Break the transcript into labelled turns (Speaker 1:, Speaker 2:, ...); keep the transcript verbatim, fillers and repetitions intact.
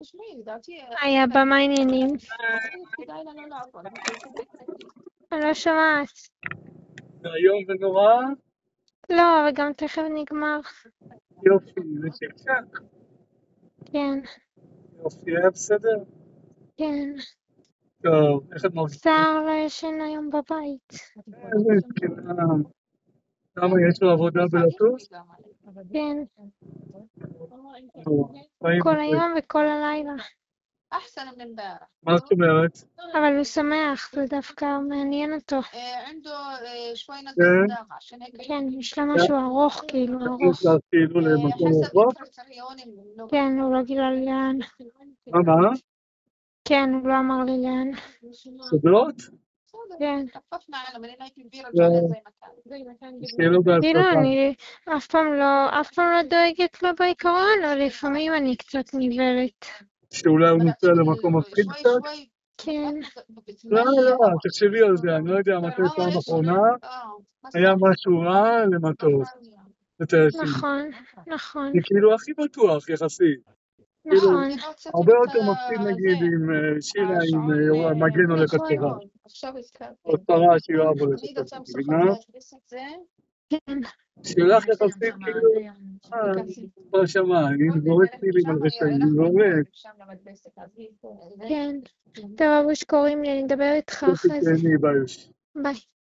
Speaker 1: תשמעי, לדעתי...
Speaker 2: היה בה מה העניינים?
Speaker 1: כדאי לה לא לעבוד.
Speaker 2: אני לא שומעת.
Speaker 3: היום ונורא,
Speaker 2: לא, אבל גם תכף נגמר.
Speaker 3: יופי, זה שקשק.
Speaker 2: כן,
Speaker 3: יופי, היה בסדר?
Speaker 2: כן.
Speaker 3: טוב, איך את מרגישה?
Speaker 2: שר לא ישן היום בבית.
Speaker 3: איזה זקנה. למה יש לו עבודה בלטוס?
Speaker 2: כן,
Speaker 3: טוב, חיים
Speaker 2: כל
Speaker 3: טובים.
Speaker 2: היום וכל הלילה.
Speaker 1: أحسن من امبارح.
Speaker 3: מה זאת אומרת?
Speaker 2: אבל הוא שמח, זה דווקא מעניין אותו.
Speaker 1: آه، عنده آه، شوي نقص
Speaker 3: כן,
Speaker 1: دم عشان هيك
Speaker 2: כן, יש לו משהו ארוך, כאילו,
Speaker 3: יש
Speaker 2: ארוך.
Speaker 3: לה כאילו
Speaker 1: آه،
Speaker 3: למקום
Speaker 1: حسب
Speaker 3: רחוק?
Speaker 1: الكريتيريون اللي
Speaker 2: כן, הוא לא גילה לי לאן.
Speaker 3: מה, מה?
Speaker 2: כן, הוא לא אמר לי לאן.
Speaker 3: סודות?
Speaker 2: כן.
Speaker 1: خففنا عنه من انه هيك كبير
Speaker 3: لا.
Speaker 1: رجعنا زي ما كان زي ما كان
Speaker 3: שיהיה לו
Speaker 2: כאילו,
Speaker 3: בהצלחה.
Speaker 2: אני אף פעם לא, אף פעם לא דואגת לו בעיקרון, אבל לפעמים אני קצת נבלת.
Speaker 3: שאולי הוא
Speaker 1: بدأ
Speaker 3: נמצא
Speaker 1: شيء
Speaker 3: למקום מפחיד
Speaker 1: شوي
Speaker 3: קצת?
Speaker 1: شوي
Speaker 2: כן,
Speaker 3: לא,
Speaker 1: بتمل
Speaker 3: לא,
Speaker 1: هوا
Speaker 3: תחשבי על זה, אני לא יודע מתי פעם
Speaker 1: هوا ايش
Speaker 3: אחרונה
Speaker 1: اه
Speaker 3: היה
Speaker 1: مسافة
Speaker 3: משהו רע למטוס, לטייסים.
Speaker 2: נכון, נכון,
Speaker 3: זה כאילו הכי בטוח יחסית. כאילו,
Speaker 2: נכון.
Speaker 3: הרבה יותר מפחיד נגיד עם אה, שירה עם אה, מגן הולך הצבא.
Speaker 1: עכשיו הזכרתי.
Speaker 3: או שרה שיואב הולך
Speaker 1: תמיד
Speaker 3: הצבא,
Speaker 1: אתם
Speaker 3: מבינה?
Speaker 1: צריכות להכניס את זה.
Speaker 2: כן,
Speaker 3: שלך יחסית כאילו, אה, כבר שמע, אני זורק טילים על רשעים, אני זורק.
Speaker 2: כן. טוב, אבוש, קוראים לי, אני אדבר איתך אחרי זה.
Speaker 3: תתהני ביוש.
Speaker 2: ביי.